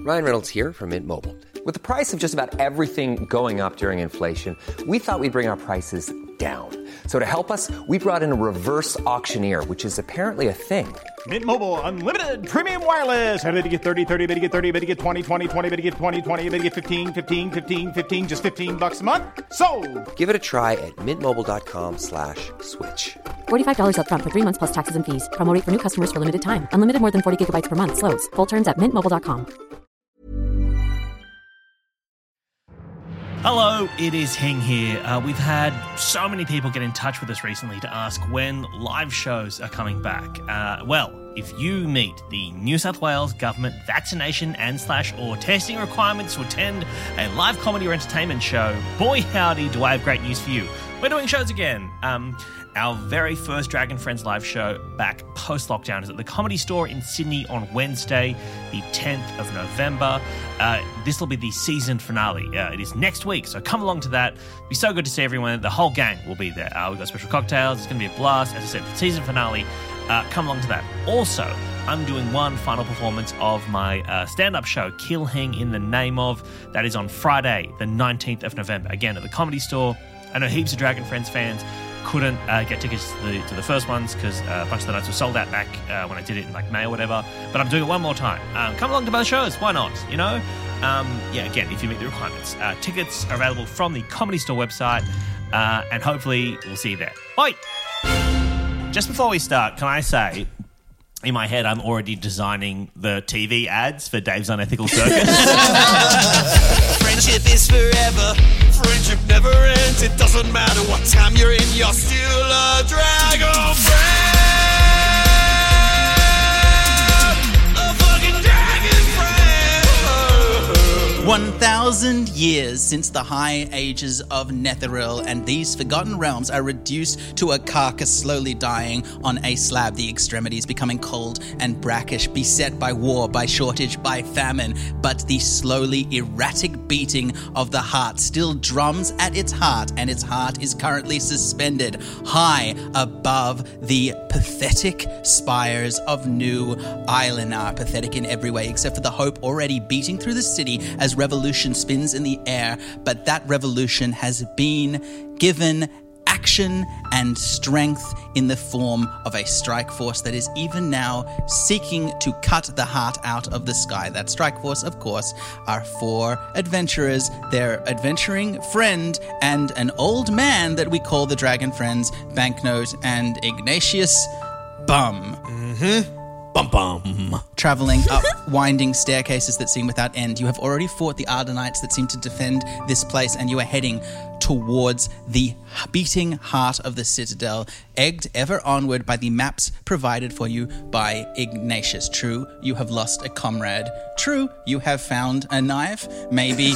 Ryan Reynolds here from Mint Mobile. With the price of just about everything going up during inflation, we thought we'd bring our prices down. So to help us, we brought in a reverse auctioneer, which is apparently a thing. Mint Mobile Unlimited Premium Wireless. How to get 30, 30, bit to get 30, bit to get 20, 20, 20, bit to get 20, 20, bit to get 15, 15, 15, 15, just $15 a month? Sold! Give it a try at mintmobile.com/switch. $45 up front for 3 months plus taxes and fees. Promo rate for new customers for limited time. Unlimited more than 40 gigabytes per month. Slows full terms at mintmobile.com. Hello, it is Hing here. We've had so many people get in touch with us recently to ask when live shows are coming back. Well, if you meet the New South Wales government vaccination and/or testing requirements to attend a live comedy or entertainment show, boy howdy do I have great news for you. We're doing shows again. Our very first Dragon Friends live show back post-lockdown is at the Comedy Store in Sydney on Wednesday, the 10th of November. This will be the season finale. It is next week, so come along to that. It'll be so good to see everyone. The whole gang will be there. We've got special cocktails. It's going to be a blast. As I said, the season finale. Come along to that. Also, I'm doing one final performance of my stand-up show, Kill Hing in the Name Of. That is on Friday, the 19th of November. Again, at the Comedy Store. I know heaps of Dragon Friends fans couldn't get tickets to the first ones because a bunch of the nights were sold out back when I did it in like May or whatever. But I'm doing it one more time. Come along to both shows. Why not? You know? Again, if you meet the requirements. Tickets are available from the Comedy Store website, and hopefully we'll see you there. Bye! Just before we start, can I say, in my head, I'm already designing the TV ads for Dave's Unethical Circus. Friendship is forever. Friendship never ends. It doesn't matter what time you're in. You're still a dragon friend. A fucking dragon friend. 1,000 years since the high ages of Netheril, and these forgotten realms are reduced to a carcass slowly dying on a slab, the extremities becoming cold and brackish, beset by war, by shortage, by famine. But the slowly erratic beating of the heart still drums at its heart, and its heart is currently suspended high above the pathetic spires of New Island. Pathetic in every way, except for the hope already beating through the city as revolution spins in the air. But that revolution has been given action and strength in the form of a strike force that is even now seeking to cut the heart out of the sky. That strike force, of course, are 4 adventurers, their adventuring friend, and an old man that we call the Dragon Friends, Banknote and Ignatius Bum. Bum. Travelling up winding staircases that seem without end. You have already fought the Ardenites that seem to defend this place, and you are heading towards the beating heart of the citadel, egged ever onward by the maps provided for you by Ignatius. True, you have lost a comrade. True, you have found a knife. Maybe...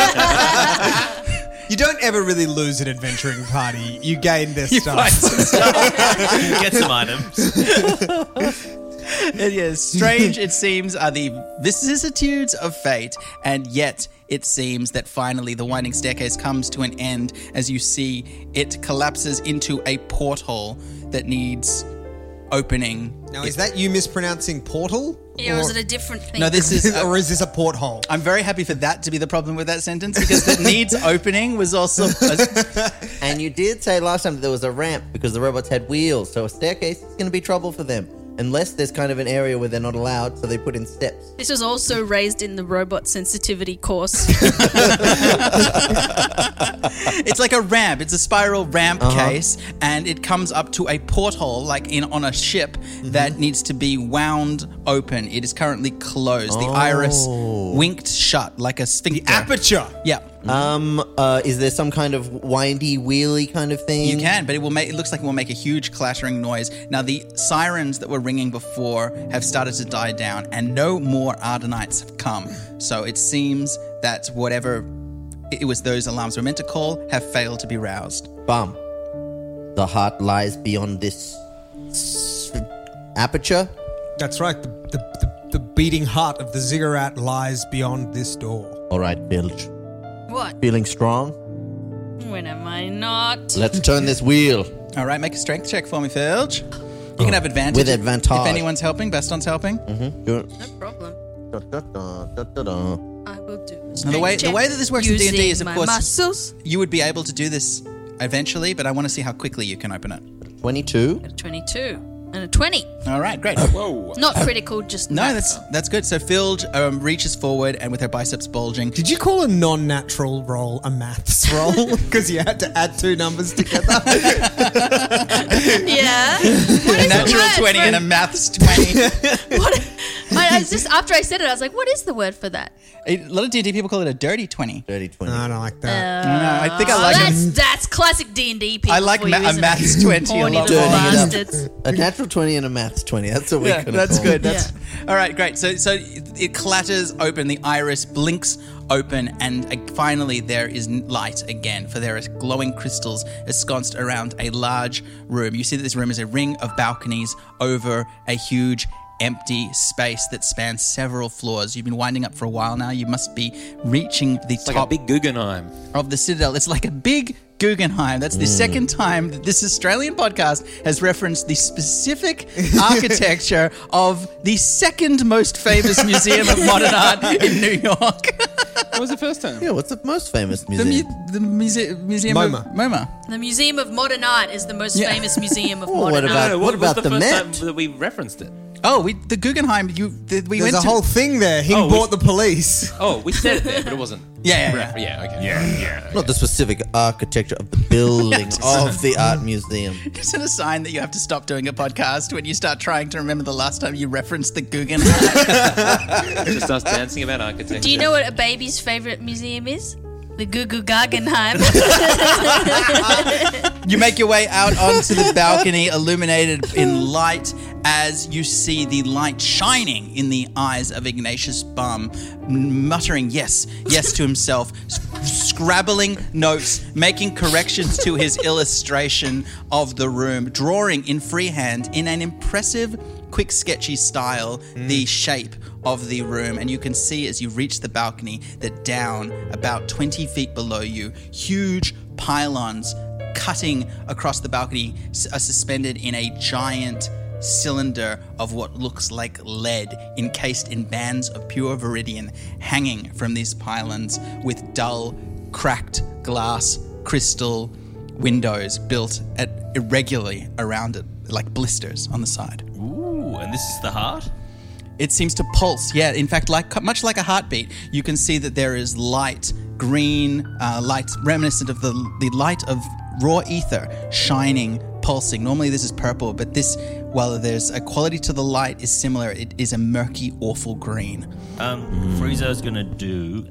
You don't ever really lose an adventuring party. You gain their stuff. Get some items. Yes, strange it seems are the vicissitudes of fate, and yet it seems that finally the winding staircase comes to an end as you see it collapses into a porthole that needs opening. Now, is that you mispronouncing portal? Yeah, or is it a different thing? No, this is... or is this a porthole? I'm very happy for that to be the problem with that sentence, because the needs opening was also... And you did say last time that there was a ramp because the robots had wheels, so a staircase is going to be trouble for them. Unless there's kind of an area where they're not allowed, so they put in steps. This was also raised in the robot sensitivity course. It's like a ramp. It's a spiral ramp case, and it comes up to a porthole, like on a ship, that needs to be wound open. It is currently closed. The iris winked shut like a sphincter. The aperture. Yeah. Is there some kind of windy, wheelie kind of thing? You can, but it looks like it will make a huge clattering noise. Now, the sirens that were ringing before have started to die down, and no more Ardenites have come. So it seems that whatever it was those alarms were meant to call have failed to be roused. Bum. The heart lies beyond this aperture? That's right. The beating heart of the ziggurat lies beyond this door. All right, Bilge. What? Feeling strong? When am I not? Let's turn this wheel. All right, make a strength check for me, Filge. You can have advantage. With advantage. If anyone's helping, Baston's helping. Mm-hmm. Good. No problem. I will do a Now, the way that this works in D&D is, of my course, muscles. you would be able to do this eventually, but I want to see how quickly you can open it. 22. A 22 and a 20. All right, great. Whoa. Not critical, just No, maths. that's good. So Filge reaches forward and with her biceps bulging. Did you call a non-natural roll a maths roll? Because you had to add two numbers together. Yeah. A natural 20 and a maths 20. What? I was just after I said it, I was like, "What is the word for that?" A lot of D&D people call it a dirty 20. Dirty 20. No, I don't like that. I think I like it. That's classic D&D people. I like for you, a isn't maths it? 20 a Horny lot. little Dirtying it up. bastards. A natural 20 and a maths 20. That's what we're Yeah, going to that's call good. it. That's all right. Great. So it clatters open. The iris blinks open, and finally there is light again. For there are glowing crystals ensconced around a large room. You see that this room is a ring of balconies over a huge empty space that spans several floors. You've been winding up for a while now. You must be reaching the It's like top a big Guggenheim. of the Citadel. It's like a big Guggenheim. That's the second time that this Australian podcast has referenced the specific architecture of the second most famous museum of modern art in New York. What was the first time? Yeah, what's the most famous The, museum? museum MoMA. of MoMA. The Museum of Modern Art is the most Yeah. famous museum of Oh, modern what art. about- No, what was about the the first Met? time that we referenced it? Oh, the Guggenheim. We There's went a to whole thing there. He Oh, bought the police. Oh, we said it there, but it wasn't. Yeah. Yeah, okay. Not the specific architecture of the building of the art museum. Isn't it a sign that you have to stop doing a podcast when you start trying to remember the last time you referenced the Guggenheim? Just us dancing about architecture. Do you know what a baby's favorite museum is? The Gugu Guggenheim. You make your way out onto the balcony, illuminated in light, as you see the light shining in the eyes of Ignatius Bum, muttering yes, yes to himself, scrabbling notes, making corrections to his illustration of the room, drawing in freehand in an impressive, quick, sketchy style the shape of the room. And you can see as you reach the balcony that down about 20 feet below you, huge pylons cutting across the balcony are suspended in a giant cylinder of what looks like lead encased in bands of pure viridian hanging from these pylons with dull, cracked glass crystal windows built at irregularly around it, like blisters on the side. Ooh, and this is the heart? It seems to pulse. Yeah, in fact, much like a heartbeat, you can see that there is light, green light reminiscent of the light of raw ether shining, pulsing. Normally this is purple, but this, while there's a quality to the light is similar, it is a murky, awful green. Frieza's going to do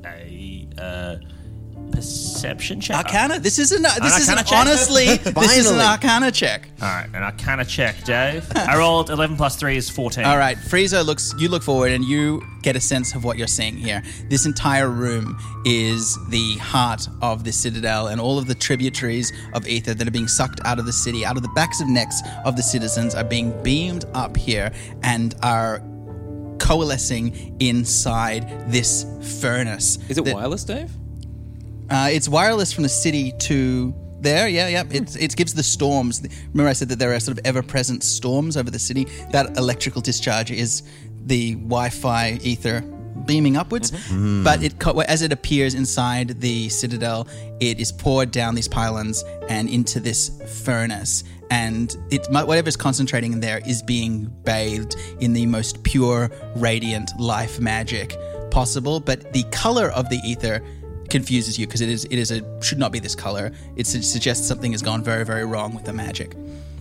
a perception check. Arcana? This is an Arcana check? honestly, this is an Finally. Arcana check. All right, an Arcana check, Dave. I rolled 11 plus 3 is 14. All right, Frieza you look forward and you get a sense of what you're seeing here. This entire room is the heart of the Citadel and all of the tributaries of ether that are being sucked out of the city, out of the backs of necks of the citizens are being beamed up here and are coalescing inside this furnace. Is it that- wireless, Dave? It's wireless from the city to there. Yeah. It gives the storms. Remember I said that there are sort of ever-present storms over the city? That electrical discharge is the Wi-Fi ether beaming upwards. But as it appears inside the Citadel, it is poured down these pylons and into this furnace. And whatever's concentrating in there is being bathed in the most pure, radiant life magic possible. But the color of the ether confuses you because it should not be this color. It suggests something has gone very, very wrong with the magic.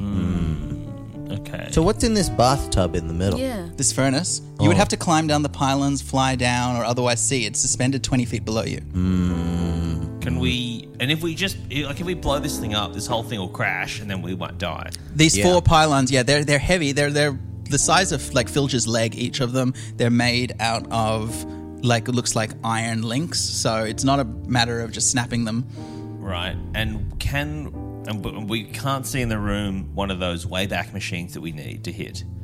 Okay. So what's in this bathtub in the middle? Yeah. This furnace, you would have to climb down the pylons, fly down, or otherwise see. It's suspended 20 feet below you. Can we, and if we just, like if we blow this thing up, this whole thing will crash and then we won't die. These 4 pylons, they're heavy. They're the size of like Filge's leg, each of them. They're made out of it looks like iron links. So it's not a matter of just snapping them. Right. And we can't see in the room one of those Wayback machines that we need to hit.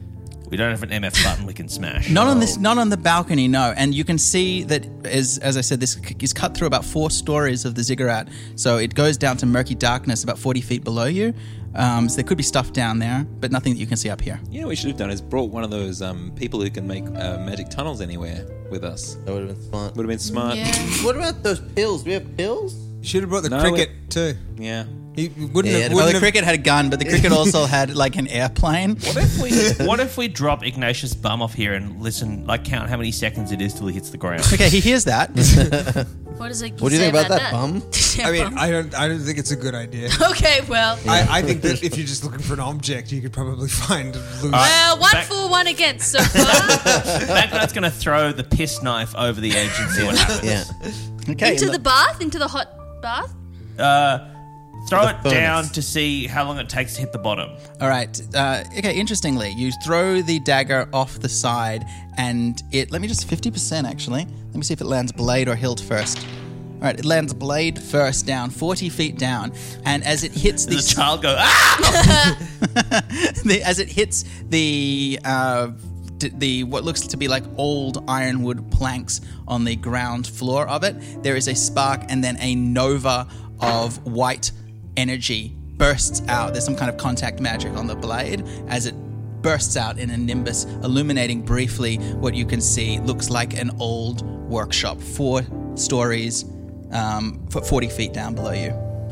We don't have an MF button we can smash. Not on the balcony, no. And you can see that, as I said, this is cut through about 4 stories of the ziggurat. So it goes down to murky darkness about 40 feet below you. So there could be stuff down there, but nothing that you can see up here. You know what we should have done is brought one of those people who can make magic tunnels anywhere with us. That would have been smart. Would have been smart. Yeah. What about those pills? Do we have pills? Should have brought the cricket too. Yeah. He wouldn't have. Well, the cricket had a gun, but the cricket also had like an airplane. What if we drop Ignatius' bum off here and listen, like count how many seconds it is till he hits the ground? Okay, he hears that. What does it What do you say think about that, bum? I mean, I don't think it's a good idea. Okay, well. I think that if you're just looking for an object, you could probably find a loose. Well, 1 for 1 against so far. Banknote's going to throw the piss knife over the edge and see what happens. Yeah. Okay. Into the bath? Into the hot bath? Throw it furnace. down to see how long it takes to hit the bottom. All right. Okay, interestingly, you throw the dagger off the side and it... Let me just... 50% actually. Let me see if it lands blade or hilt first. All right, it lands blade first down, 40 feet down. And as it hits Does the child go, ah! as it hits the what looks to be like old ironwood planks on the ground floor of it, there is a spark and then a nova of white energy bursts out. There's some kind of contact magic on the blade as it bursts out in a nimbus, illuminating briefly what you can see looks like an old workshop, 4 stories, 40 feet down below you.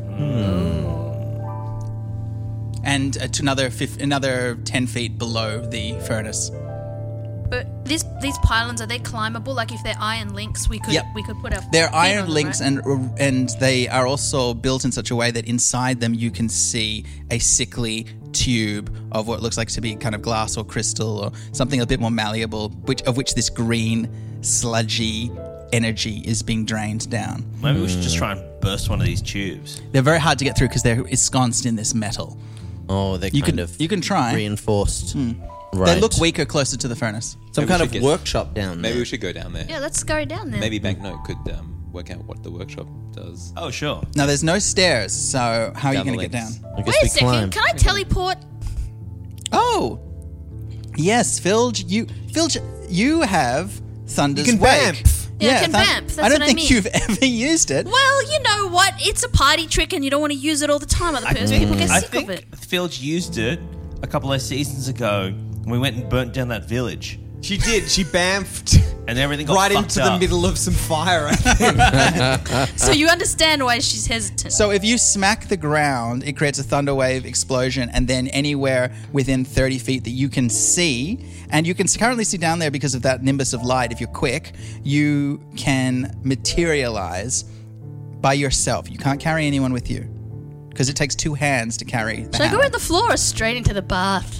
And to another 10 feet below the furnace. But these pylons, are they climbable? Like if they're iron links, we could put our They're feet iron on them, links, right? and they are also built in such a way that inside them you can see a sickly tube of what looks like to be kind of glass or crystal or something a bit more malleable, of which this green, sludgy energy is being drained down. Maybe we should just try and burst one of these tubes. They're very hard to get through because they're ensconced in this metal. Oh, they're You kind can try. reinforced. Right. They look weaker closer to the furnace. Some Maybe kind we of should workshop down there. Maybe we should go down there. Yeah, let's scurry down there. Maybe Banknote could work out what the workshop does. Oh, sure. Now, there's no stairs, so how are you Down going the to get down? links. I guess Wait a we second, climb. can I teleport? Oh, yes, Filge, you have Thunder's You can Wake. vamp. Yeah, I can vamp. That's I don't what I think mean. you've ever used it. Well, you know what? It's a party trick and you don't want to use it all the time. Other people get I sick of think it. Filge used it a couple of seasons ago when we went and burnt down that village. She did. She bamfed And everything got right fucked into the up. middle of some fire, I think. So you understand why she's hesitant. So if you smack the ground, it creates a thunder wave explosion, and then anywhere within 30 feet that you can see, and you can currently see down there because of that nimbus of light, if you're quick, you can materialize by yourself. You can't carry anyone with you because it takes 2 hands to carry the Should I go hammer. in the floor or straight into the bath?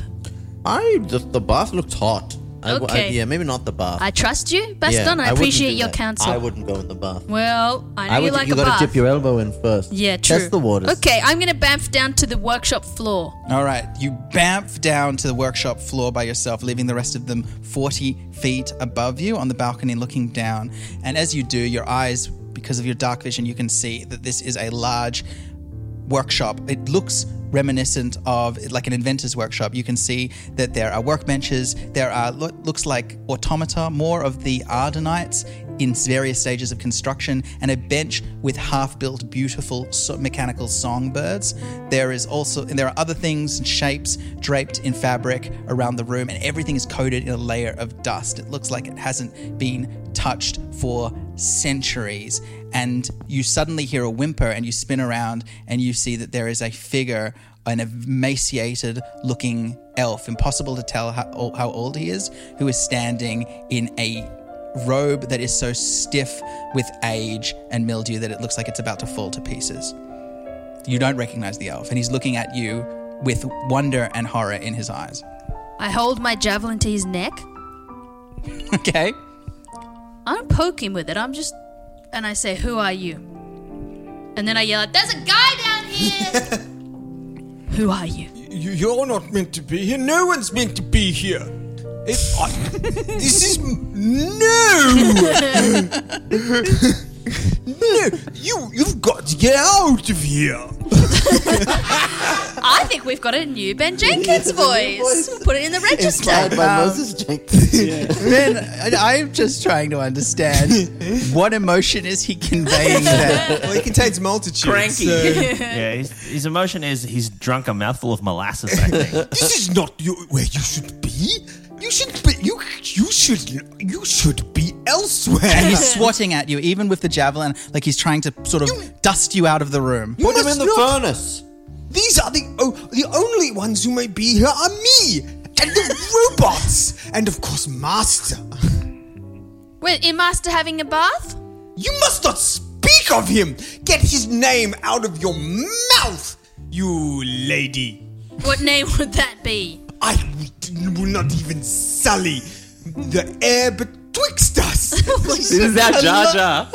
The bath looked hot. Okay. Yeah, maybe not the bath. I trust you, Yeah, Baston. I wouldn't appreciate do your that. counsel. I wouldn't go in the bath. Well, I know you like you a gotta bath. dip your elbow in first. Yeah, true. Test the waters. Okay, I'm going to bamf down to the workshop floor. All right, you bamf down to the workshop floor by yourself, leaving the rest of them 40 feet above you on the balcony looking down. And as you do, your eyes, because of your dark vision, you can see that this is a large workshop. It looks reminiscent of like an inventor's workshop. You can see that there are workbenches, there are looks like automata, more of the Ardenites in various stages of construction, and a bench with half-built beautiful mechanical songbirds. There are other things and shapes draped in fabric around the room, and everything is coated in a layer of dust. It looks like it hasn't been touched for centuries. And you suddenly hear a whimper and you spin around and you see that there is a figure, an emaciated looking elf, impossible to tell how old he is, who is standing in a robe that is so stiff with age and mildew that it looks like it's about to fall to pieces. You don't recognize the elf, and he's looking at you with wonder and horror in his eyes. I hold my javelin to his neck. Okay? I don't poke him with it. And I say, "Who are you?" And then I yell out, "There's a guy down here!" Who are you? You're not meant to be here. No one's meant to be here. This is no. You've got to get out of here. I think we've got a new Ben Jenkins voice. Put it in the register. Inspired by Moses Jenkins. Ben, I'm just trying to understand what emotion is he conveying there? Well, he contains multitudes. Cranky. so- Yeah, his emotion is he's drunk a mouthful of molasses, I think. This is not where you should be. You should be elsewhere. And he's swatting at you, even with the javelin, like he's trying to sort of dust you out of the room. Put him in the not- furnace. These are the only ones who may be here are me and the robots, and of course Master. Wait, is Master having a bath? You must not speak of him. Get his name out of your mouth, you lady. What name would that be? I will not even sully the air betwixt us. Is that Jar Jar?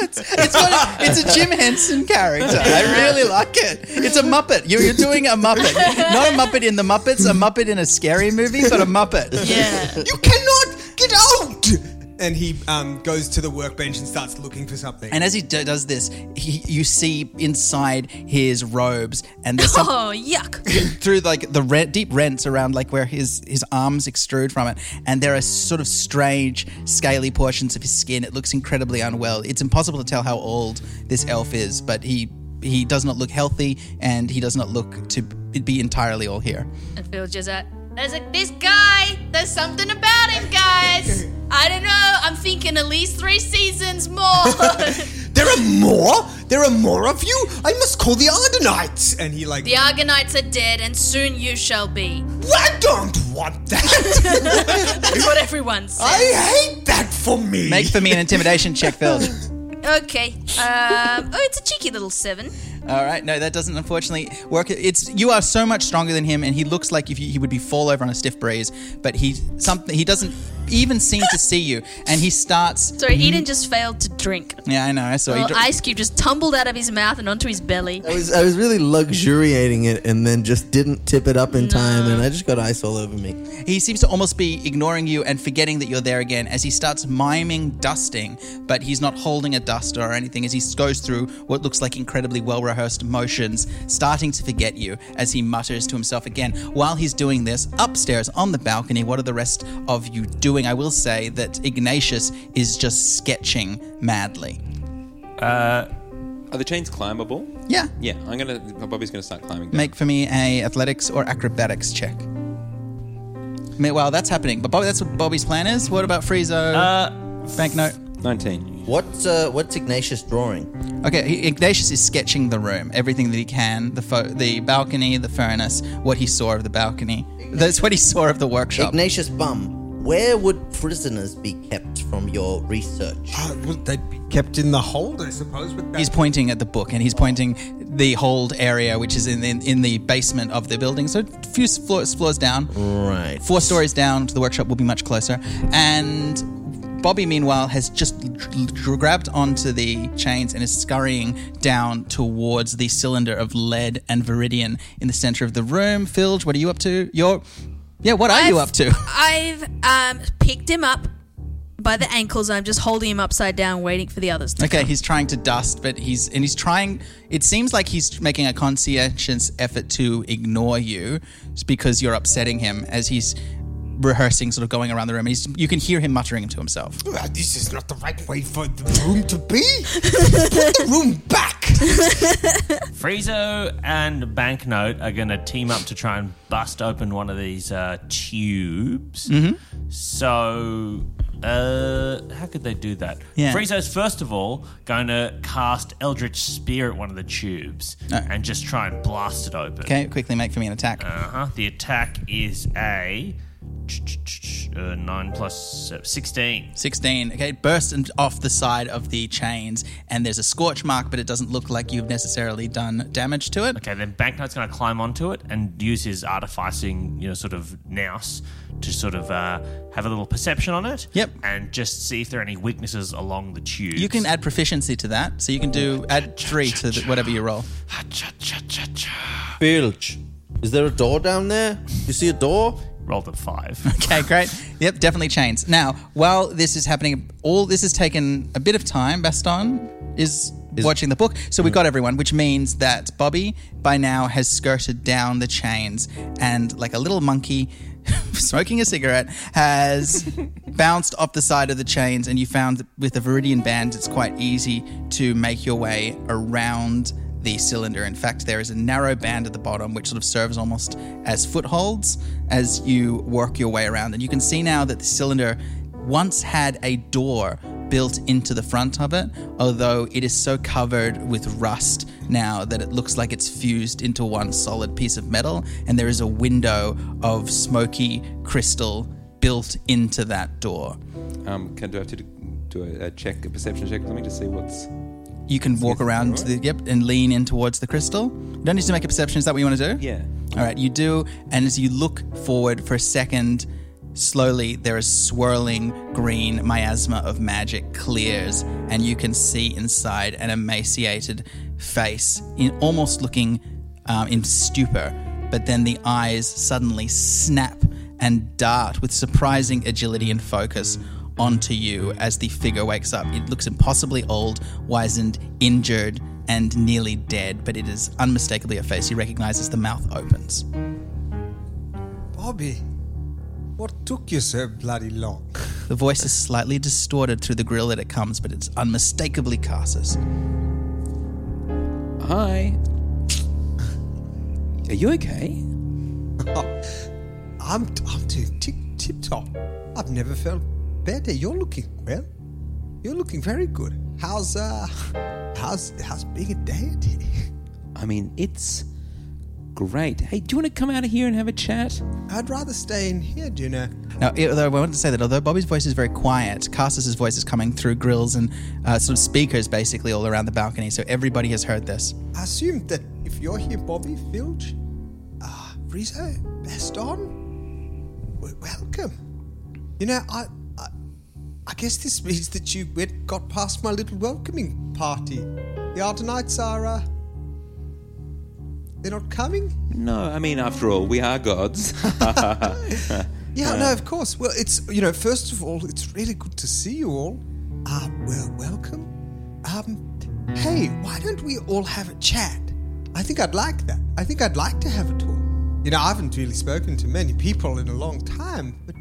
It's a Jim Henson character. I really like it. It's a Muppet. You're doing a Muppet. Not a Muppet in the Muppets, a Muppet in a scary movie, but a Muppet. Yeah. You cannot get out! And he goes to the workbench and starts looking for something. And as he does this, you see inside his robes, and there's some Oh, yuck. through like the deep rents around like where his arms extrude from it, and there are sort of strange scaly portions of his skin. It looks incredibly unwell. It's impossible to tell how old this elf is, but he does not look healthy, and he does not look to be entirely all here. And Phil's just this guy, there's something about him, guys. I don't know. I'm thinking at least 3 seasons more. There are more? There are more of you? I must call the Ardenites. And he like... The Argonauts are dead, and soon you shall be. I don't want that. That's what everyone says. I hate that for me. Make for me an intimidation check, Phil. Okay. It's a cheeky little 7. All right, no, that doesn't unfortunately work. You are so much stronger than him, and he looks like he would be fall over on a stiff breeze. But he doesn't even seem to see you, and he starts. Sorry, Eden just failed to drink. Yeah, I know. I saw. A little ice cube just tumbled out of his mouth and onto his belly. I was really luxuriating it and then just didn't tip it up in time, and I just got ice all over me. He seems to almost be ignoring you and forgetting that you're there again as he starts miming dusting, but he's not holding a duster or anything as he goes through what looks like incredibly well-rehearsed motions, starting to forget you as he mutters to himself again. While he's doing this, upstairs on the balcony, what are the rest of you doing? I will say that Ignatius is just sketching madly. Are the chains climbable? Yeah. Yeah, Bobby's gonna start climbing down. Make for me a athletics or acrobatics check. Well, that's happening, but Bobby, that's what Bobby's plan is. What about Friezo? Banknote. 19. What's Ignatius drawing? Okay, Ignatius is sketching the room, everything that he can, the balcony, the furnace, what he saw of the balcony. That's what he saw of the workshop. Ignatius Bum, where would prisoners be kept from your research? Would they be kept in the hold, I suppose? With that? He's pointing at the book, and he's pointing the hold area, which is in the basement of the building. So a few floors down. Right. 4 stories down to the workshop will be much closer. And Bobby, meanwhile, has just grabbed onto the chains and is scurrying down towards the cylinder of lead and viridian in the center of the room. Filge, what are you up to? What are you up to? I've picked him up by the ankles. I'm just holding him upside down, waiting for the others to Okay, come. he's trying to dust, but he's trying. It seems like he's making a conscientious effort to ignore you because you're upsetting him as he's rehearsing, sort of going around the room, and you can hear him muttering to himself. This is not the right way for the room to be. Put the room back. Friezo and Banknote are going to team up to try and bust open one of these tubes. Mm-hmm. So, how could they do that? Yeah. Friezo's first of all going to cast Eldritch Spear at one of the tubes and just try and blast it open. Okay, quickly make for me an attack. The attack is a 9 plus 16. 16. Okay, it bursts off the side of the chains, and there's a scorch mark, but it doesn't look like you've necessarily done damage to it. Okay, then Banknote's going to climb onto it and use his artificing, sort of nous to sort of have a little perception on it. Yep. And just see if there are any weaknesses along the tubes. You can add proficiency to that, so you can add 3 to whatever you roll. Bilge, is there a door down there? You see a door? Rolled a 5. Okay, great. Yep, definitely chains. Now, while this is happening, all this has taken a bit of time. Baston, is watching the book. So we've got everyone, which means that Bobby by now has skirted down the chains and like a little monkey smoking a cigarette has bounced off the side of the chains, and you found that with the Viridian band it's quite easy to make your way around the cylinder. In fact, there is a narrow band at the bottom which sort of serves almost as footholds as you work your way around. And you can see now that the cylinder once had a door built into the front of it, although it is so covered with rust now that it looks like it's fused into one solid piece of metal, and there is a window of smoky crystal built into that door. Do I have to do a perception check or something to see what's... You can walk around to and lean in towards the crystal. You don't need to make a perception. Is that what you want to do? Yeah. All right, you do. And as you look forward for a second, slowly there is swirling green miasma of magic clears, and you can see inside an emaciated face, almost looking in stupor. But then the eyes suddenly snap and dart with surprising agility and focus onto you as the figure wakes up. It looks impossibly old, wizened, injured, and nearly dead, but it is unmistakably a face you recognize as the mouth opens. Bobby, what took you so bloody long? The voice is slightly distorted through the grill that it comes, but it's unmistakably Carsus. Hi. Are you okay? I'm doing tip-top. I've never felt better. You're looking well. You're looking very good. How's being a deity? I mean, it's great. Hey, do you want to come out of here and have a chat? I'd rather stay in here, do you know? Now, although I wanted to say that although Bobby's voice is very quiet, Carsus's voice is coming through grills and sort of speakers basically all around the balcony, so everybody has heard this. I assume that if you're here, Bobby, Filch, Rizzo, Baston, welcome. You know, I guess this means that you got past my little welcoming party. The Ardenites are, they're not coming? No, I mean, after all, we are gods. Yeah, no, of course. Well, it's, first of all, it's really good to see you all. Welcome. Hey, why don't we all have a chat? I think I'd like that. I think I'd like to have a talk. I haven't really spoken to many people in a long time, but,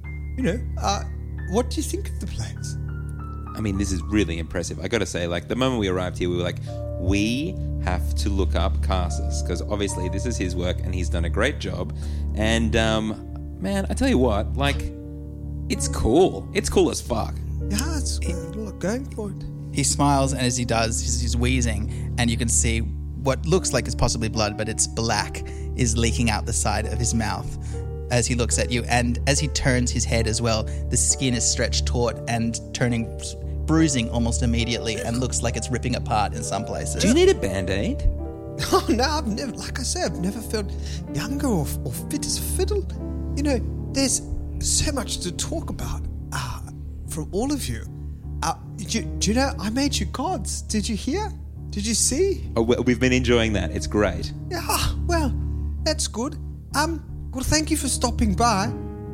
what do you think of the place? I mean, this is really impressive. I got to say, the moment we arrived here, we were like, we have to look up Carsus, because obviously this is his work and he's done a great job. And, man, I tell you what, it's cool. It's cool as fuck. Yeah, it's going for it. He smiles, and as he does, he's wheezing, and you can see what looks like it's possibly blood, but it's black, is leaking out the side of his mouth as he looks at you. And as he turns his head as well, the skin is stretched taut and bruising almost immediately and looks like it's ripping apart in some places. Do you need a Band-Aid? Oh, no, I've never, like I said, I've never felt younger or fit as a fiddle. There's so much to talk about from all of you. Do you know, I made you gods. Did you hear? Did you see? Oh, well, we've been enjoying that. It's great. Yeah, well, that's good. Well, thank you for stopping by.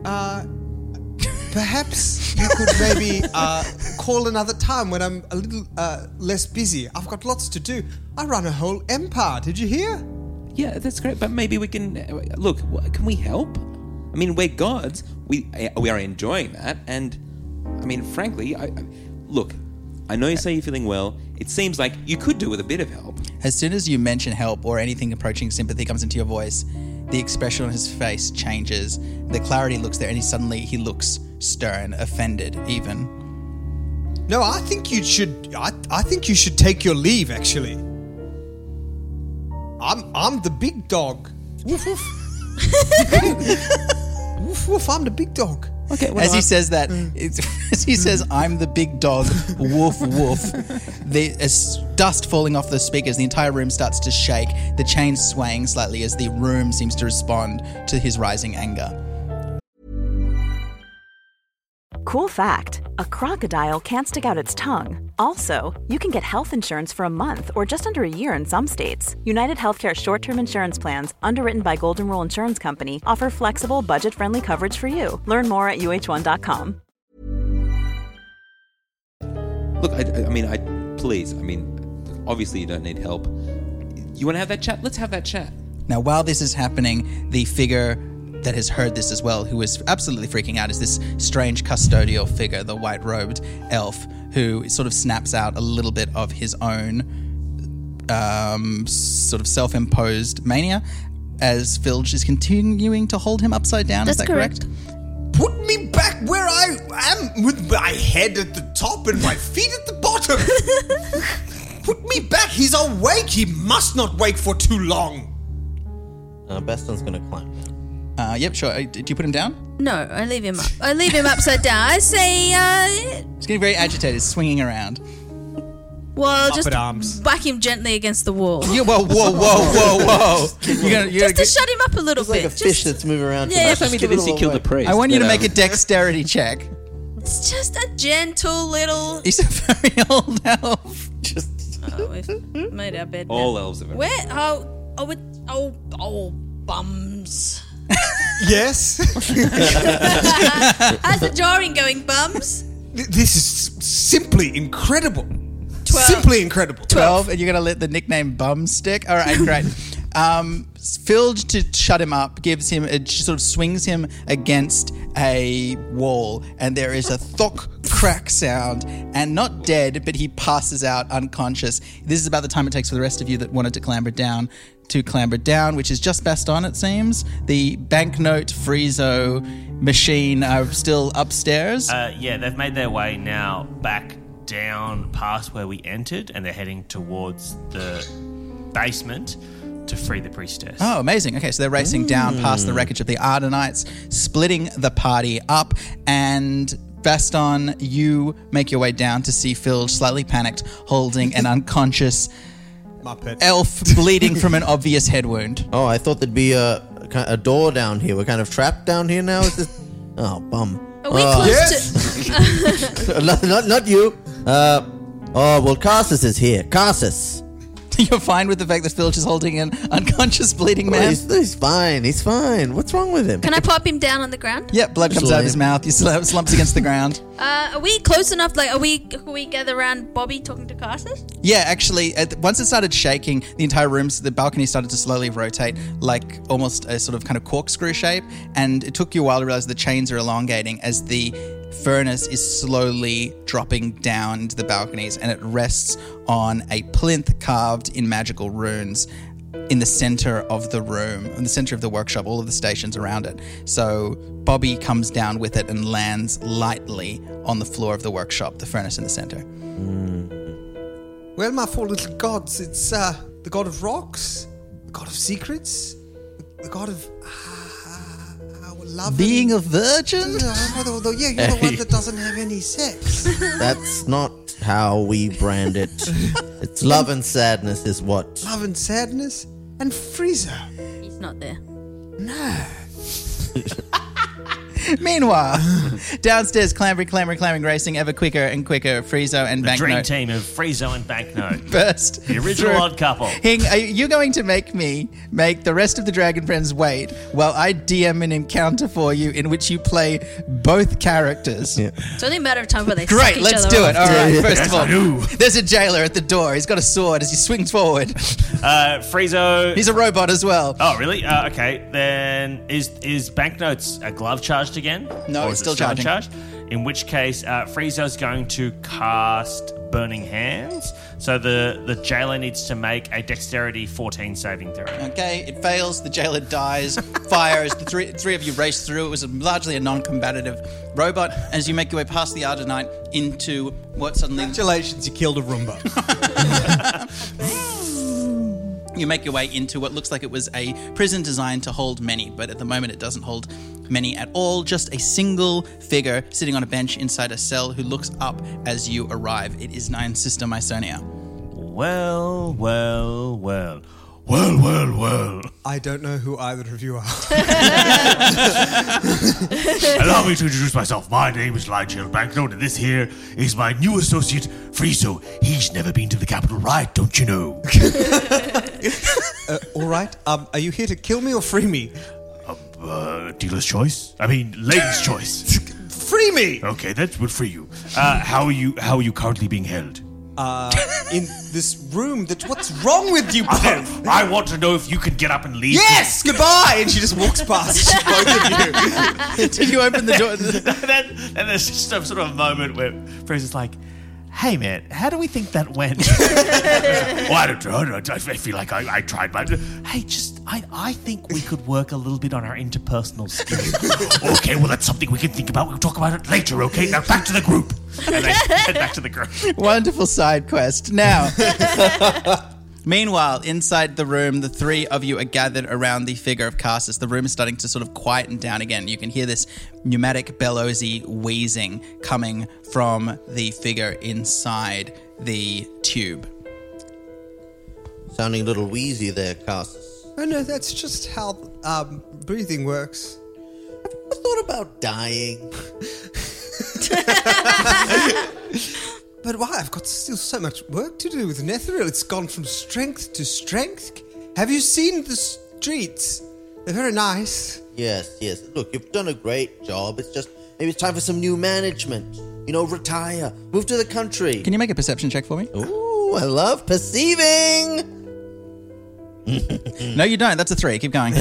Perhaps you could maybe call another time when I'm a little less busy. I've got lots to do. I run a whole empire. Did you hear? Yeah, that's great. But maybe we can... Look, can we help? I mean, we're gods. We are enjoying that. And, I mean, frankly, look, I know you say you're feeling well. It seems like you could do with a bit of help. As soon as you mention help or anything approaching sympathy comes into your voice, the expression on his face changes. The clarity looks there, and he looks stern, offended, even. No, I think you should. I think you should take your leave. Actually, I'm the big dog. Woof woof. Woof woof. I'm the big dog. Okay. Well, as he says that, as he says, "I'm the big dog." Woof woof. As dust falling off the speakers, the entire room starts to shake. The chains swaying slightly as the room seems to respond to his rising anger. Cool fact, a crocodile can't stick out its tongue. Also, you can get health insurance for a month or just under a year in some states. United Healthcare short-term insurance plans, underwritten by Golden Rule Insurance Company, offer flexible, budget-friendly coverage for you. Learn more at UH1.com. Look, please, Obviously, you don't need help. You want to have that chat? Let's have that chat. Now, while this is happening, the figure that has heard this as well, who is absolutely freaking out, is this strange custodial figure, the white-robed elf, who sort of snaps out a little bit of his own sort of self-imposed mania as Filch is continuing to hold him upside down. That's is that correct? Put me back where I am with my head at the top and my feet at the bottom. Put me back. He's awake. He must not wake for too long. Baston's going to climb down. Yep, sure. Did you put him down? No, I leave him up. I leave him upside down. I say, He's getting very agitated, swinging around. well, Up just at arms. whack him gently against the wall. Yeah, whoa. Just to shut him up a little It's like bit. a fish that's moving around. Yeah, Last time he did this, he killed the priest. I want you to But, make a dexterity check. It's just a gentle little. He's a very old elf. Oh, we've made our bed. All now. elves are very Where? Oh, bums. Yes. How's the drawing going, bums? This is simply incredible. 12. Simply incredible. 12, and you're going to let the nickname Bum stick? All right, great. Filge, to shut him up, gives him, sort of swings him against a wall, and there is a thok crack sound, and not dead, but he passes out unconscious. This is about the time it takes for the rest of you that wanted to clamber down, which is just Baston, it seems. The banknote Friezo machine are still upstairs. Yeah, they've made their way now back down past where we entered, and they're heading towards the basement to free the priestess. Oh, amazing. Okay, so they're racing down past the wreckage of the Ardenites, splitting the party up, and Baston, you make your way down to see Filge, slightly panicked, holding an unconscious Muppet. elf bleeding from an obvious head wound. Oh, I thought there'd be a door down here. We're kind of trapped down here now. Is this? Oh, bum. Are we close to? not you. Well, Carsus is here. Carsus. You're fine with the fact that Filch is holding an unconscious bleeding man? He's fine. He's fine. What's wrong with him? Can I pop him down on the ground? Yep, blood comes out of his mouth. He slumps against the ground. Are we close enough? Like, can we gather around Bobby talking to Carsus? Yeah, actually, once it started shaking, the entire room, the balcony started to slowly rotate like almost a sort of kind of corkscrew shape, and it took you a while to realize the chains are elongating as the furnace is slowly dropping down into the balconies, and it rests on a plinth carved in magical runes in the center of the room, in the center of the workshop, all of the stations around it. So Bobby comes down with it and lands lightly on the floor of the workshop, the furnace in the center. Well, my four little gods, it's the god of rocks, the god of secrets, the god of love. Being a virgin? Yeah, you're the one that doesn't have any sex. That's not how we brand it. It's love and sadness is what. Love and sadness and Friezo. He's not there. No. Meanwhile, downstairs, clambering, racing ever quicker and quicker, Friezo and The dream Banknote team of Friezo and Banknote. burst. The original through. odd couple. Hing, are you going to make me make the rest of the Dragon Friends wait while I DM an encounter for you in which you play both characters? Yeah. It's only a matter of time before they suck Great, each let's other do off. it. All right, Yeah. first Yes, of all, I do. there's a jailer at the door. He's got a sword as he swings forward. Friezo. He's a robot as well. Oh, really? Okay. Then is Banknotes a glove charged again? No, Or it's is it still charging. uncharged? In which case, Friezo's going to cast Burning Hands. So the jailer needs to make a Dexterity 14 saving throw. Okay, it fails. The jailer dies. Fires. The three of you race through. It was largely a non-combative robot. As you make your way past the Ardenite into what suddenly... Congratulations, you killed a Roomba. You make your way into what looks like it was a prison designed to hold many, but at the moment it doesn't hold many at all. Just a single figure sitting on a bench inside a cell who looks up as you arrive. It is Nine Sister Mysonia. Well. I don't know who either of you are. Allow me to introduce myself. My name is Ligel Banknote, and this here is my new associate, Friezo. He's never been to the capital, right? Don't you know? All right. Are you here to kill me or free me? Dealer's choice? I mean, lady's choice. Free me! Okay, that would free you. How are you currently being held? in this room. What's wrong with you, Bev? I want to know if you can get up and leave. Yes, goodbye. And she just walks past both of you. Did you open the door? And there's just a sort of moment where Fraser's like, hey, man, how do we think that went? Well, I don't know. I feel like I tried my... Hey, I think we could work a little bit on our interpersonal skills. Okay, well, that's something we can think about. We'll talk about it later, okay? Now back to the group. And they head back to the group. Wonderful side quest. Now, meanwhile, inside the room, the three of you are gathered around the figure of Cassus. The room is starting to sort of quieten down again. You can hear this pneumatic, bellowsy wheezing coming from the figure inside the tube. Sounding a little wheezy there, Cassus. Oh, no, that's just how breathing works. Have you ever thought about dying? But why? I've got still so much work to do with Netheril. It's gone from strength to strength. Have you seen the streets? They're very nice. Yes. Look, you've done a great job. It's just, maybe it's time for some new management. You know, retire. Move to the country. Can you make a perception check for me? Ooh, I love perceiving. No, you don't. That's a 3. Keep going.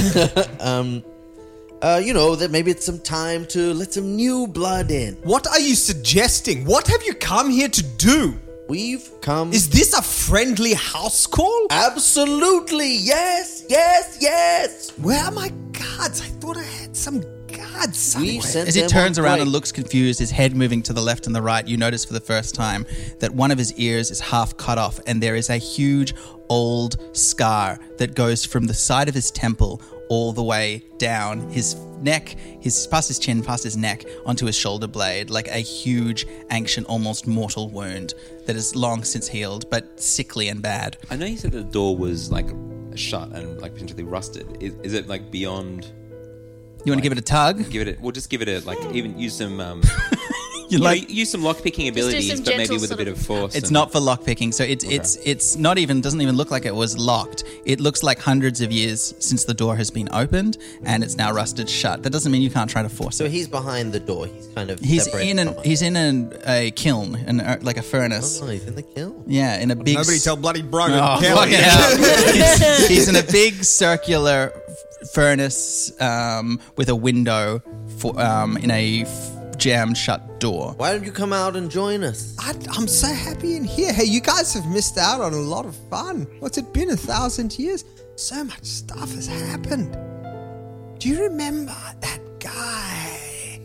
You know, that maybe it's some time to let some new blood in. What are you suggesting? What have you come here to do? We've come... Is this a friendly house call? Absolutely. Yes. Where are my guards? I thought I had some guards somewhere. As he turns around and looks confused, his head moving to the left and the right, you notice for the first time that one of his ears is half cut off and there is a huge old scar that goes from the side of his temple all the way down his neck, past his chin, past his neck, onto his shoulder blade, like a huge, ancient, almost mortal wound that is long since healed, but sickly and bad. I know you said the door was like shut and like potentially rusted. Is it like beyond? You want to give it a tug? Just give it a like. Even use some. Use some lockpicking abilities, but maybe with a bit of force. It's not for lockpicking, so it's not even, doesn't even look like it was locked. It looks like hundreds of years since the door has been opened and it's now rusted shut. That doesn't mean you can't try to force it. So he's behind the door. He's kind of He's in a kiln, like a furnace. Oh, he's in the kiln. Yeah, in a big. Nobody tell bloody Brogan. Oh, fucking hell. He's in a big circular furnace with a window in a jammed shut door. Why don't you come out and join us? I'm so happy in here. Hey, you guys have missed out on a lot of fun. What's it been, 1,000 years? So much stuff has happened. Do you remember that guy,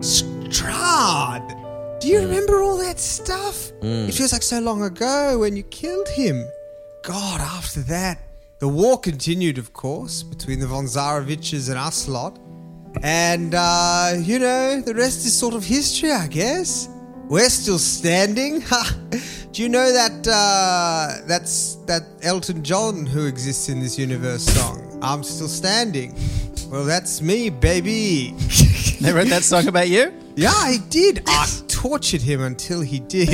Strahd? Do you remember all that stuff? It feels like so long ago when you killed him. God, after that, the war continued, of course, between the von Zaroviches and us lot. And, the rest is sort of history, I guess. We're still standing. Do you know that's that Elton John who exists in this universe song? I'm still standing. Well, that's me, baby. They wrote that song about you? Yeah, I did. I tortured him until he did.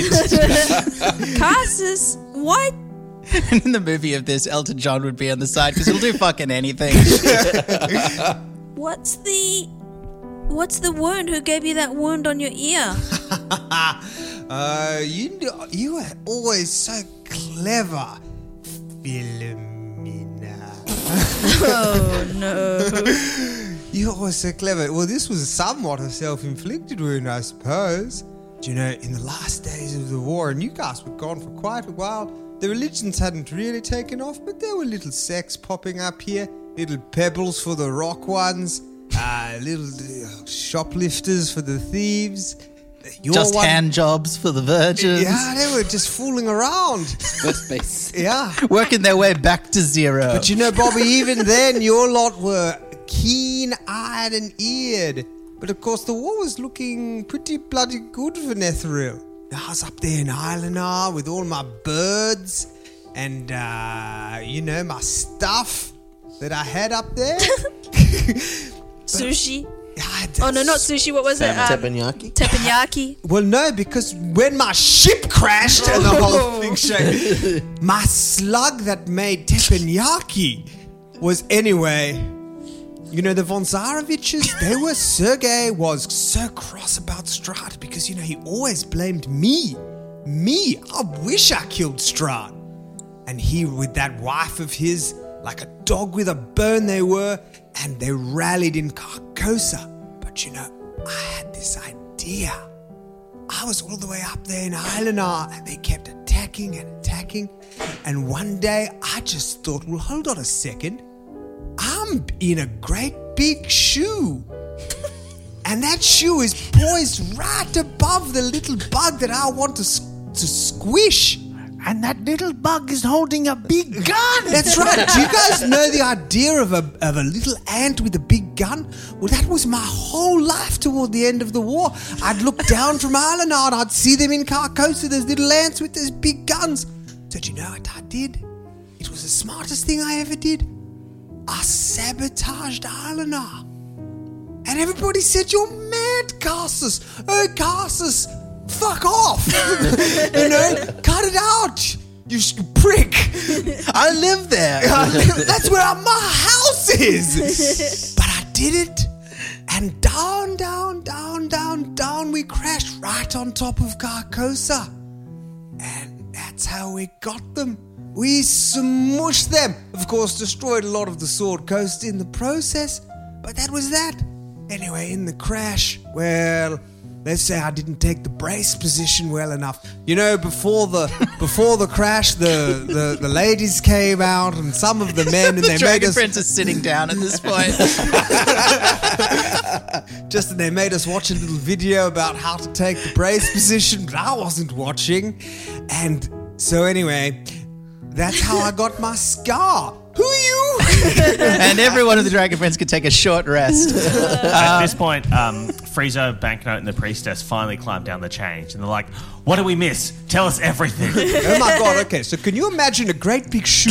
Cassus, what? And in the movie of this, Elton John would be on the side because he'll do fucking anything. What's the wound? Who gave you that wound on your ear? You are always so clever, Philomena. Oh, no. You're always so clever. Well, this was somewhat a self-inflicted wound, I suppose. Do you know, in the last days of the war, and you guys were gone for quite a while, the religions hadn't really taken off, but there were little sects popping up here. Little pebbles for the rock ones, little shoplifters for the thieves. Hand jobs for the virgins. Yeah, they were just fooling around. First base. Yeah. Working their way back to zero. But you know, Bobby, even then, your lot were keen-eyed and eared. But of course, the war was looking pretty bloody good for Netheril. I was up there in Islenar with all my birds and, my stuff that I had up there. Sushi. Oh, no, not sushi. What was it? Teppanyaki. Teppanyaki. Well, no, because when my ship crashed and the whole thing shook, my slug that made teppanyaki was anyway. You know, the von Zaroviches, Sergei was so cross about Strahd because, he always blamed me Me, I wish I killed Strahd. And he, with that wife of his, like a dog with a bone they were, and they rallied in Carcosa. But you know, I had this idea. I was all the way up there in Islenar, and they kept attacking and attacking. And one day, I just thought, well, hold on a second. I'm in a great big shoe. And that shoe is poised right above the little bug that I want to squish. And that little bug is holding a big gun. That's right. Do you guys know the idea of a little ant with a big gun? Well, that was my whole life toward the end of the war. I'd look down from Islenar and I'd see them in Carcosa, those little ants with those big guns. So do you know what I did? It was the smartest thing I ever did. I sabotaged Islenar. And everybody said, you're mad, Carsus. Oh, Carsus, fuck off. You know, cut it out, you prick. I live there. That's where my house is. But I did it. And down we crashed right on top of Carcosa. And that's how we got them. We smushed them. Of course, destroyed a lot of the Sword Coast in the process. But that was that. Anyway, in the crash, well, let's say I didn't take the brace position well enough. You know, before the crash, the ladies came out and some of the men, and the they Dragon made us. Prince is sitting down at this point. Just they made us watch a little video about how to take the brace position, but I wasn't watching. And so anyway, that's how I got my scar. Who are you? And everyone of the Dragon Prince could take a short rest. At this point, Friezo, Banknote, and the Priestess finally climb down the change, and they're like, "What do we miss? Tell us everything." Oh my god! Okay, so can you imagine a great big shoe?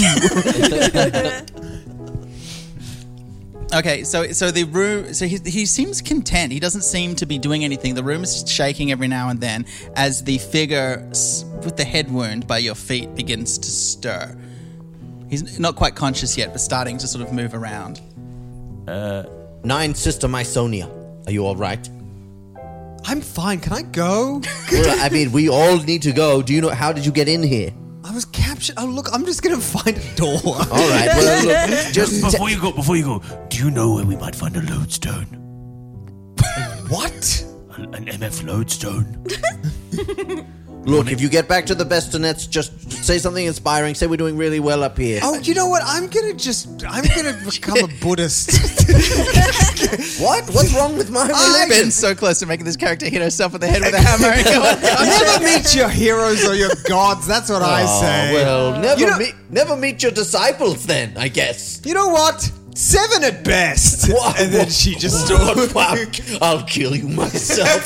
Okay, so the room. So he seems content. He doesn't seem to be doing anything. The room is shaking every now and then as the figure with the head wound by your feet begins to stir. He's not quite conscious yet, but starting to sort of move around. Nine Sister Mysonia, are you all right? I'm fine. Can I go? Well, I mean, we all need to go. Do you know, how did you get in here? I was captured. Oh, look, I'm just going to find a door. All right, well, look, just... Before you go, do you know where we might find a lodestone? What? An MF lodestone. Look, if you get back to the Bastonets, just say something inspiring. Say we're doing really well up here. Oh, you know what? I'm gonna become a Buddhist. What? What's wrong with my religion? Ben's so close to making this character hit herself in the head with a hammer. And go, never meet your heroes or your gods. That's what I say. Well, never meet your disciples then, I guess. You know what? 7 at best. What? And then she just stormed. I'll kill you myself.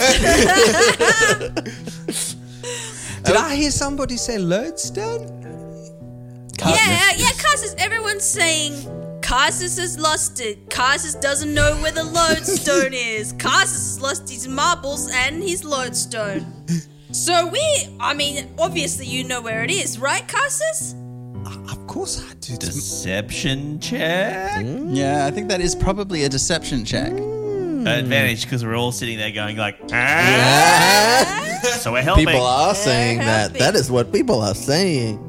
Did I hear somebody say lodestone? Yeah, Carsus, everyone's saying Carsus has lost it. Carsus doesn't know where the lodestone is. Carsus has lost his marbles and his lodestone. So obviously you know where it is, right, Carsus? Of course I do. Deception check? Yeah, I think that is probably a deception check. Advantage, because we're all sitting there going like, ah. So we're helping. People are saying that. That is what people are saying.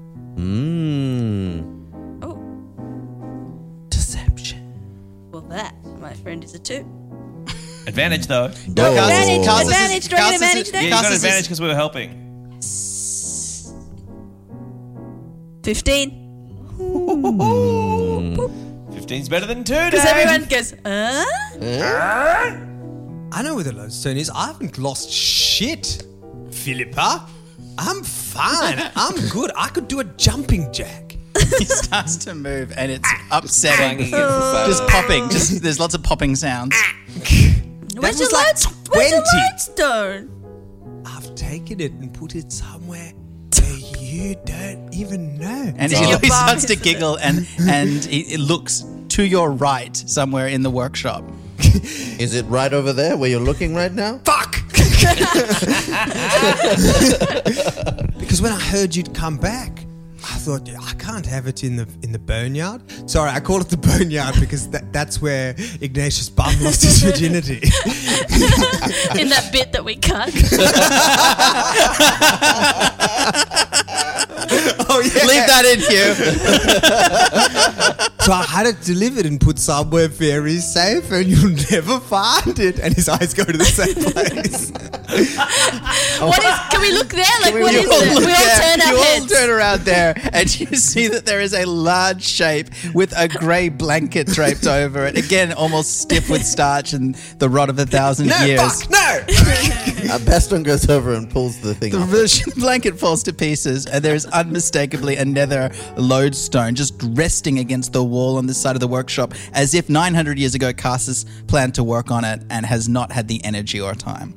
Oh. Deception. Well, that, my friend, is a 2. Advantage, though. No, Advantage. Carsus Do I get advantage there? Yeah, you got advantage because we were helping. 15. 15's better than 2, Because everyone goes, I know where the lodestone is. I haven't lost shit, Philippa. I'm fine. I'm good. I could do a jumping jack. He starts to move and it's upsetting. Just popping. There's lots of popping sounds. Where's your lodestone? I've taken it and put it somewhere where you don't even know. And he starts to giggle and it looks to your right somewhere in the workshop. Is it right over there where you're looking right now? Fuck! Because when I heard you'd come back, I thought, I can't have it in the boneyard. Sorry, I call it the boneyard because that's where Ignatius Bum lost his virginity. In that bit that we cut. Oh yeah, Leave that in, Hugh. So I had it delivered and put somewhere very safe, and you'll never find it. And his eyes go to the same place. Can we look there? Like, what is it? We all turn our heads. You all turn around there, and you see that there is a large shape with a grey blanket draped over it. Again, almost stiff with starch and the rot of 1,000 years. Fuck, no! Baston goes over and pulls the thing off. The blanket falls to pieces, and there is unmistakably a nether lodestone just resting against the wall on this side of the workshop, as if 900 years ago Cassus planned to work on it and has not had the energy or time.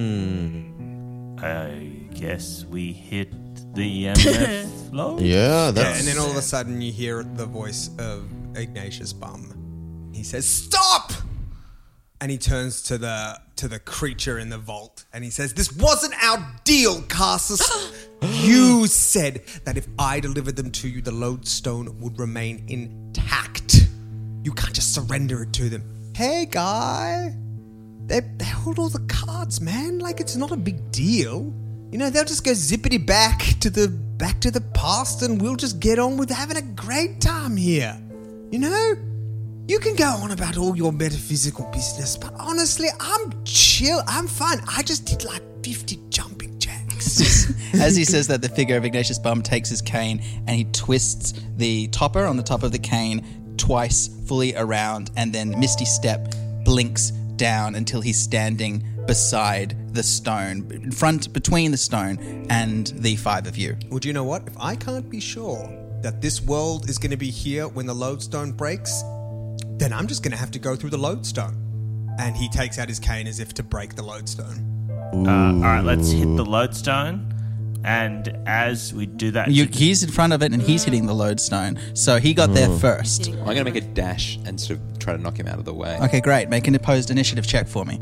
I guess we hit the MF load? Yeah, and then all of a sudden you hear the voice of Ignatius Bum. He says, "Stop!" And he turns to the creature in the vault and he says, "This wasn't our deal, Cassus. You said that if I delivered them to you, the lodestone would remain intact. You can't just surrender it to them." Hey, guy. They hold all the cards, man. Like, it's not a big deal. You know, they'll just go zippity back to the past and we'll just get on with having a great time here. You know? You can go on about all your metaphysical business, but honestly, I'm chill. I'm fine. I just did like 50 jumping jacks. As he says that, the figure of Ignatius Bum takes his cane and he twists the topper on the top of the cane twice fully around, and then Misty Step blinks down until he's standing beside the stone, between the stone and the five of you. Well, do you know what? If I can't be sure that this world is going to be here when the lodestone breaks, then I'm just going to have to go through the lodestone. And he takes out his cane as if to break the lodestone. All right, let's hit the lodestone. And as we do that... He's in front of it and he's hitting the lodestone. So he got there first. I'm going to make a dash and sort of try to knock him out of the way. Okay, great. Make an opposed initiative check for me.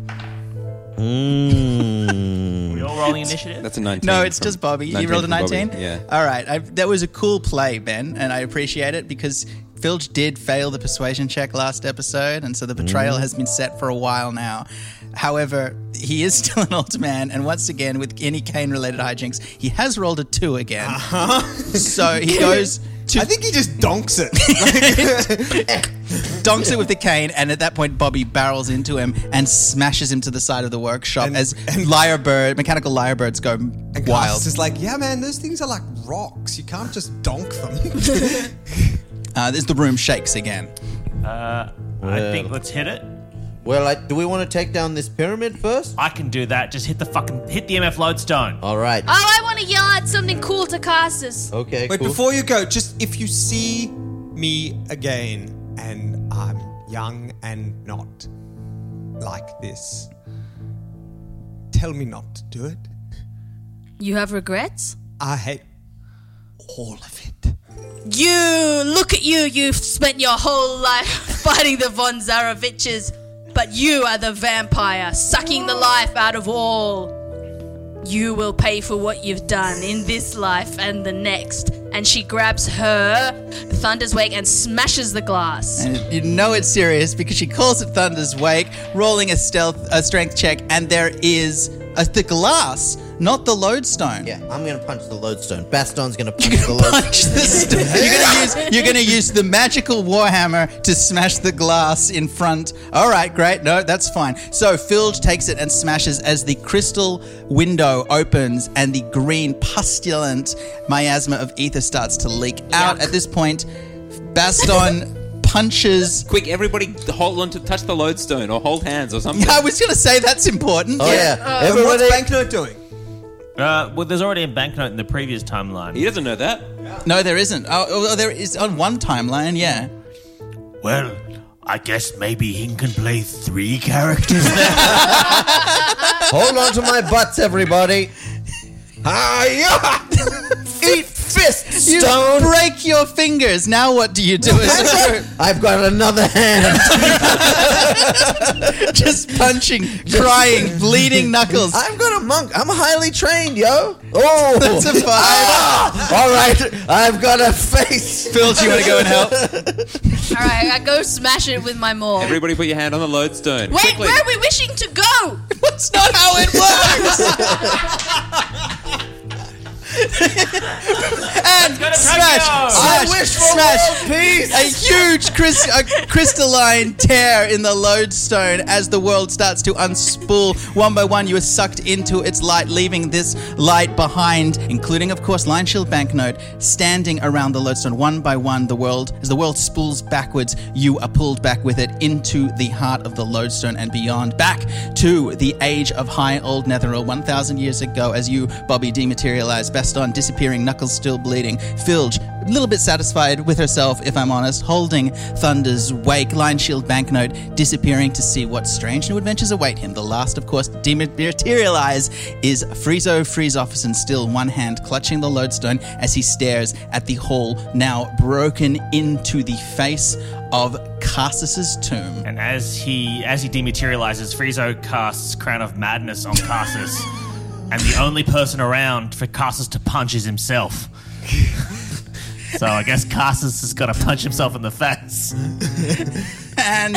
We all rolling initiative? That's a 19. No, it's just Bobby. You rolled a 19? Yeah. All right. That was a cool play, Ben, and I appreciate it because Filch did fail the persuasion check last episode, and so the betrayal has been set for a while now. However, he is still an old man, and once again, with any cane-related hijinks, he has rolled a 2 again. So he goes to... I think he just donks it. Donks it with the cane, and at that point, Bobby barrels into him and smashes him to the side of the workshop as mechanical lyrebirds go wild. It's just like, yeah, man, those things are like rocks. You can't just donk them. The room shakes again. I think let's hit it. Well, do we want to take down this pyramid first? I can do that. Just hit the MF lodestone. All right. Oh, I want to yell out something cool to Cassus. Okay, Wait, cool. before you go, just if you see me again and I'm young and not like this, tell me not to do it. You have regrets? I hate all of it. Look at you. You've spent your whole life fighting the Von Zaroviches, but you are the vampire, sucking the life out of all. You will pay for what you've done in this life and the next. And she grabs her Thunder's Wake and smashes the glass. And you know it's serious because she calls it Thunder's Wake, rolling a strength check, and there is the glass, not the lodestone. Yeah, I'm going to punch the lodestone. Baston's going to punch the lodestone. You're going to use the magical warhammer to smash the glass in front. All right, great. No, that's fine. So Filge takes it and smashes as the crystal window opens and the green pustulant miasma of ether starts to leak out. At this point, Baston punches... Quick, everybody hold on to touch the lodestone or hold hands or something. Yeah, I was going to say that's important. Oh, yeah. What's Banknote doing? Well, there's already a banknote in the previous timeline. He doesn't know that. No, there isn't. Oh, there is on one timeline, yeah. Well, I guess maybe he can play 3 characters there. Hold on to my butts, everybody. Eat fist, You Stone. break your fingers. Now what do you do? I've got another hand. Just punching, crying, bleeding knuckles. I've got a monk. I'm highly trained, yo. Oh, That's a 5. all right. I've got a face. Phil, do you want to go and help? Alright, I go smash it with my maul. Everybody put your hand on the lodestone. Wait, Quickly. where are we wishing to go? That's not how it works. And smash, I wish for smash. world peace. A huge crystalline tear in the lodestone as the world starts to unspool. One by one, you are sucked into its light, leaving this light behind, including, of course, Lion Shield Banknote, standing around the lodestone. One by one, as the world spools backwards, you are pulled back with it into the heart of the lodestone and beyond, back to the age of High Old Netheril, 1,000 years ago, as you, Bobby, dematerialize. Baston disappearing, Knuckles still bleeding. Filge, a little bit satisfied with herself, if I'm honest, holding Thunder's wake. Lion Shield Banknote disappearing to see what strange new adventures await him. The last, of course, dematerialize is Friezo Friezoffison, still one hand clutching the lodestone as he stares at the hole now broken into the face of Carsus's tomb. And as he dematerializes, Friezo casts Crown of Madness on Carsus, and the only person around for Carsus to punch is himself. So I guess Carsus has got to punch himself in the face. And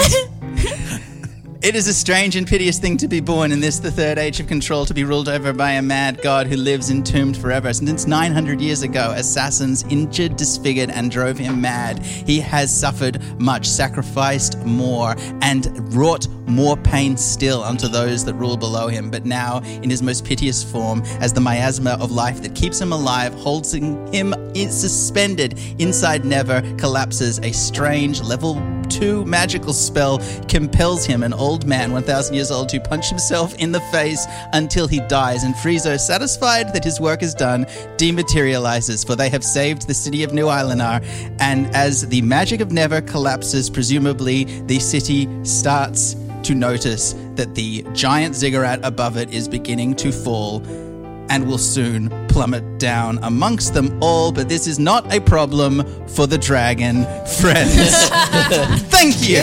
it is a strange and piteous thing to be born in this, the third age of control, to be ruled over by a mad god who lives entombed forever. Since 900 years ago, assassins injured, disfigured, and drove him mad. He has suffered much, sacrificed more, and wrought more pain still unto those that rule below him. But now, in his most piteous form, as the miasma of life that keeps him alive, holds him suspended inside Never, collapses. A strange level 2 magical spell compels him, an old man, 1,000 years old, to punch himself in the face until he dies. And Friezo, satisfied that his work is done, dematerializes, for they have saved the city of New Islenar. And as the magic of Never collapses, presumably the city starts to notice that the giant ziggurat above it is beginning to fall and will soon plummet down amongst them all. But this is not a problem for the dragon friends. Thank you.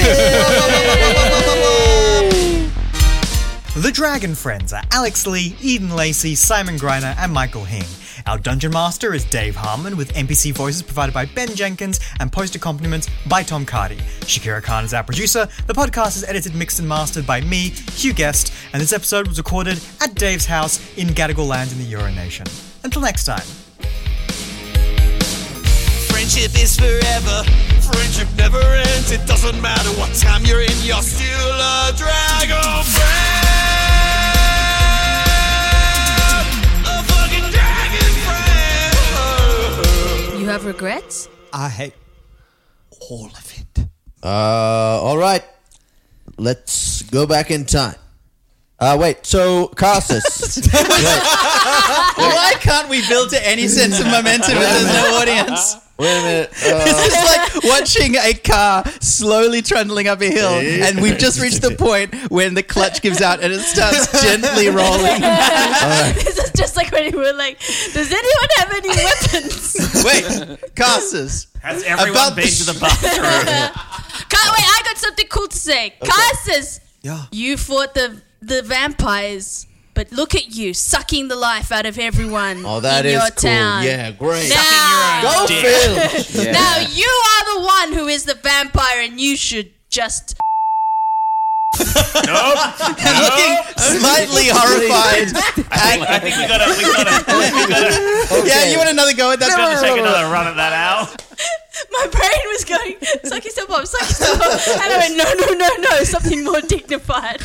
The Dragon Friends are Alex Lee, Eden Lacey, Simon Greiner, and Michael Hing. Our Dungeon Master is Dave Harmon, with NPC voices provided by Ben Jenkins and post accompaniments by Tom Cardy. Shakira Khan is our producer. The podcast is edited, mixed, and mastered by me, Hugh Guest, and this episode was recorded at Dave's house in Gadigal Land in the Euro Nation. Until next time. Friendship is forever. Friendship never ends. It doesn't matter what time you're in. You're still a dragon friend. A fucking dragon friend. You have regrets? I hate all of it. All right. Let's go back in time. Wait, so Carsus. Why can't we build to any sense of momentum if there's no audience? Wait a minute. This is like watching a car slowly trundling up a hill, and we've just reached the point when the clutch gives out and it starts gently rolling. This is just like when you were like, does anyone have any weapons? Wait, Carsus. Has everyone been to the bathroom? Wait, I got something cool to say. Okay. Carsus, Yeah. you fought the vampires, but look at you, sucking the life out of everyone That in is your cool. town. Yeah, great. Now, Go, Phil. Yeah. now you are the one who is the vampire, and you should just... And looking slightly horrified. I think we gotta. Yeah, you want another go at that? Gotta take another run at that, Al. My brain was going, suck yourself up, suck yourself up. And I went, no, something more dignified.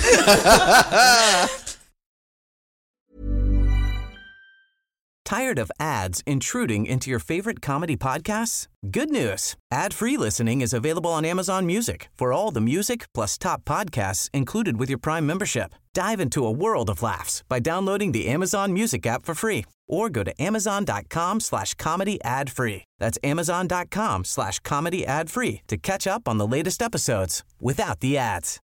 Tired of ads intruding into your favorite comedy podcasts? Good news. Ad-free listening is available on Amazon Music for all the music plus top podcasts included with your Prime membership. Dive into a world of laughs by downloading the Amazon Music app for free or go to amazon.com/comedy ad-free. That's amazon.com/comedy ad-free to catch up on the latest episodes without the ads.